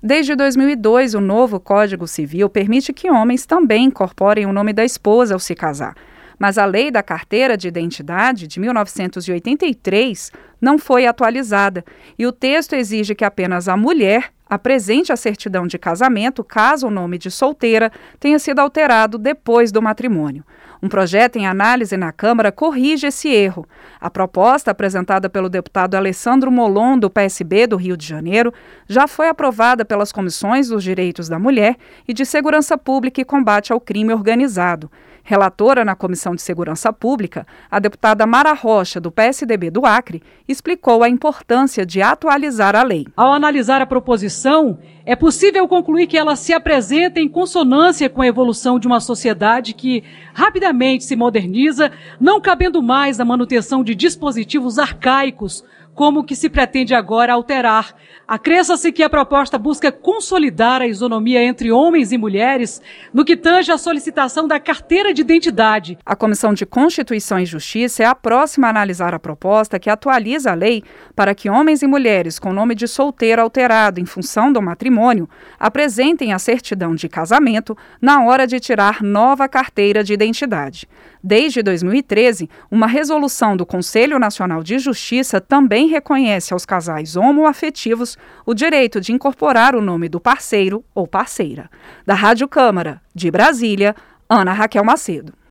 Desde 2002, o novo Código Civil permite que homens também incorporem o nome da esposa ao se casar. Mas a Lei da Carteira de Identidade, de 1983, não foi atualizada e o texto exige que apenas a mulher apresente a certidão de casamento caso o nome de solteira tenha sido alterado depois do matrimônio. Um projeto em análise na Câmara corrige esse erro. A proposta, apresentada pelo deputado Alessandro Molon, do PSB do Rio de Janeiro, já foi aprovada pelas Comissões dos Direitos da Mulher e de Segurança Pública e Combate ao Crime Organizado. Relatora na Comissão de Segurança Pública, a deputada Mara Rocha, do PSDB do Acre, explicou a importância de atualizar a lei. Ao analisar a proposição, é possível concluir que ela se apresenta em consonância com a evolução de uma sociedade que rapidamente se moderniza, não cabendo mais a manutenção de dispositivos arcaicos, como o que se pretende agora alterar. Acresça-se que a proposta busca consolidar a isonomia entre homens e mulheres no que tange à solicitação da carteira de identidade. A Comissão de Constituição e Justiça é a próxima a analisar a proposta que atualiza a lei para que homens e mulheres com nome de solteiro alterado em função do matrimônio apresentem a certidão de casamento na hora de tirar nova carteira de identidade. Desde 2013, uma resolução do Conselho Nacional de Justiça também reconhece aos casais homoafetivos o direito de incorporar o nome do parceiro ou parceira. Da Rádio Câmara, de Brasília, Ana Raquel Macedo.